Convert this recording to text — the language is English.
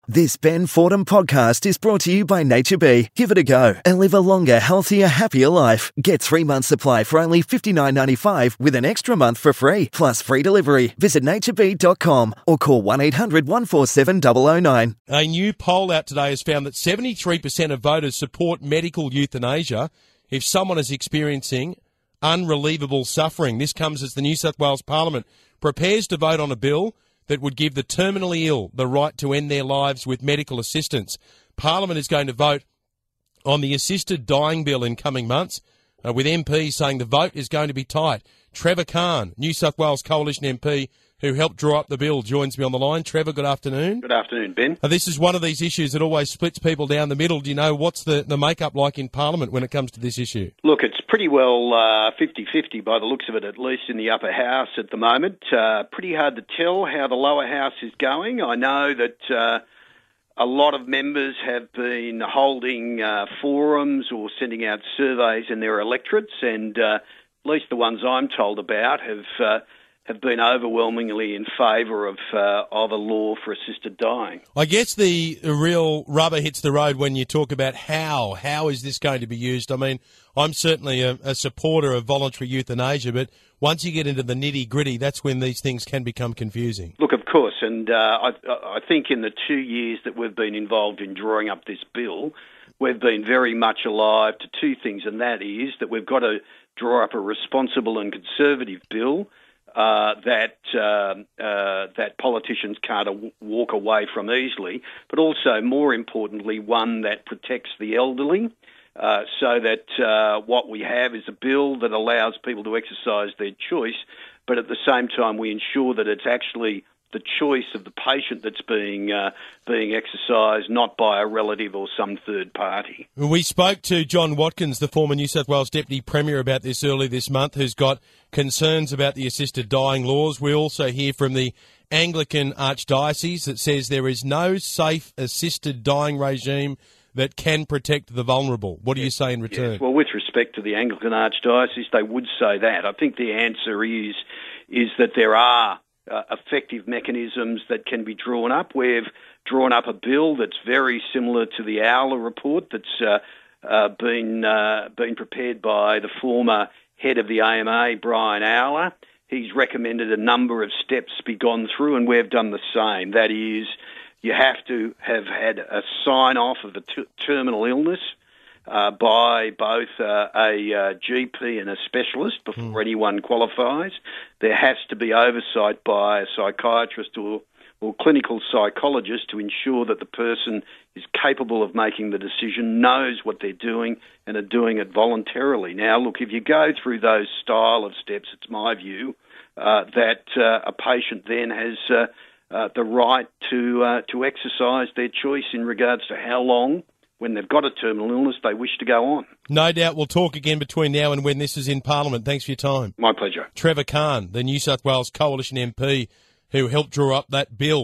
This Ben Fordham podcast is brought to you by Nature Bee. Give it a go and live a longer, healthier, happier life. Get 3 months supply for only $59.95 with an extra month for free, plus free delivery. Visit naturebee.com or call 1-800-147-009. A new poll out today has found that 73% of voters support medical euthanasia if someone is experiencing unrelievable suffering. This comes as the New South Wales Parliament prepares to vote on a bill that would give the terminally ill the right to end their lives with medical assistance. Parliament is going to vote on the assisted dying bill in coming months, with MPs saying the vote is going to be tight. Trevor Khan, New South Wales Coalition MP, who helped draw up the bill, joins me on the line. Trevor, good afternoon. Good afternoon, Ben. This is one of these issues that always splits people down the middle. Do you know what's the makeup like in Parliament when it comes to this issue? Look, it's pretty well 50-50 by the looks of it, at least in the upper house at the moment. Pretty hard to tell how the lower house is going. I know that a lot of members have been holding forums or sending out surveys in their electorates, and at least the ones I'm told about have been overwhelmingly in favour of a law for assisted dying. I guess the real rubber hits the road when you talk about how is this going to be used. I mean, I'm certainly a supporter of voluntary euthanasia, but once you get into the nitty-gritty, that's when these things can become confusing. Look, of course, and I think in the 2 years that we've been involved in drawing up this bill, we've been very much alive to two things, and that is that we've got to draw up a responsible and conservative bill that politicians can't walk away from easily, but also, more importantly, one that protects the elderly, so that what we have is a bill that allows people to exercise their choice, but at the same time we ensure that it's actually the choice of the patient that's being exercised, not by a relative or some third party. We spoke to John Watkins, the former New South Wales Deputy Premier, about this early this month, who's got concerns about the assisted dying laws. We also hear from the Anglican Archdiocese that says there is no safe assisted dying regime that can protect the vulnerable. What do you say in return? Yes. Well, with respect to the Anglican Archdiocese, they would say that. I think the answer is that there are effective mechanisms that can be drawn up. We've drawn up a bill that's very similar to the Owler report that's been prepared by the former head of the AMA, Brian Owler. He's recommended a number of steps be gone through, and we've done the same. That is, you have to have had a sign-off of the terminal illness by both a GP and a specialist before anyone qualifies. There has to be oversight by a psychiatrist or clinical psychologist to ensure that the person is capable of making the decision, knows what they're doing, and are doing it voluntarily. Now, look, if you go through those style of steps, it's my view that a patient then has the right to exercise their choice in regards to how long, when they've got a terminal illness, they wish to go on. No doubt we'll talk again between now and when this is in Parliament. Thanks for your time. My pleasure. Trevor Khan, the New South Wales Coalition MP, who helped draw up that bill.